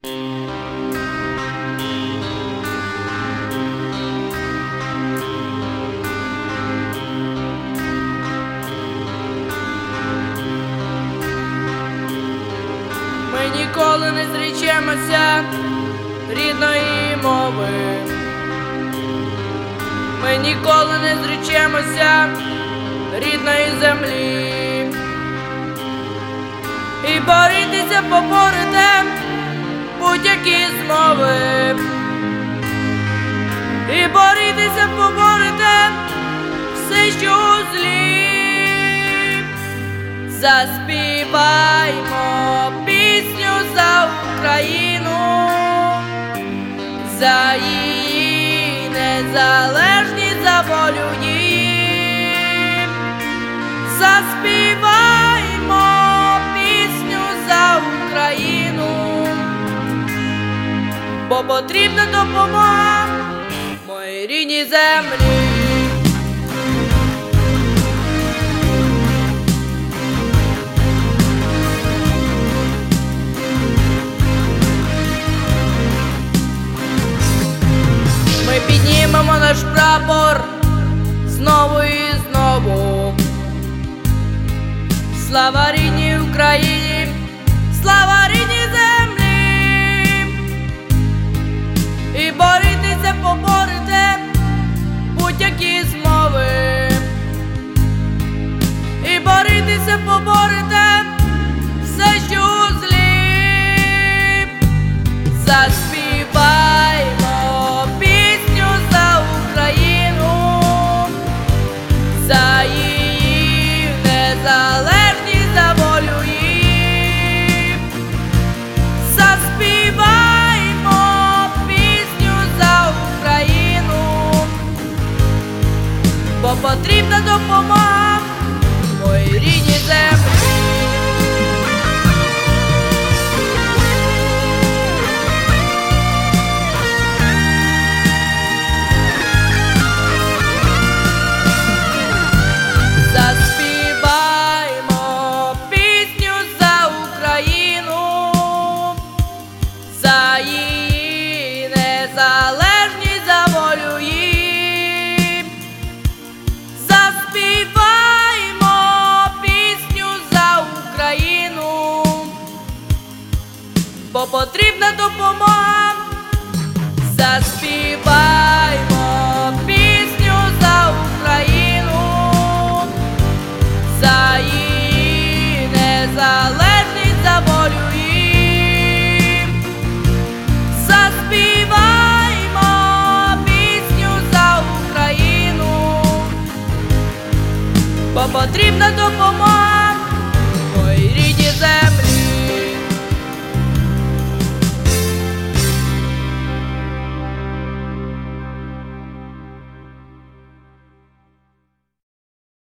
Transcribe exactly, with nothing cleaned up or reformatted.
Ми ніколи не зречемося рідної мови. Ми ніколи не зречемося рідної землі. І борітися поборете будь-які змови. І борітися поборете все, що у злі. Заспіваймо пісню за Україну, за її незалежність, за волю її. Заспіваймо пісню за Україну, бо потрібна допомога моїй рідній землі. Ми піднімемо наш прапор знову і знову. Слава рідній Україні, слава рідній землі. І борітися поборете будь-які змови. І борітися поборете все, що у злі. Заспіваймо пісню за Україну, за її незалежність, за волю її. Заспіваймо пісню за Україну, бо потрібна допомога моїй рідній землі. За її незалежність, за волю її. Заспіваймо пісню за Україну, бо потрібна допомога. Заспіваймо пісню за Україну, за її незалежність, за волю її. Заспіваймо пісню за Україну, бо потрібна допомога.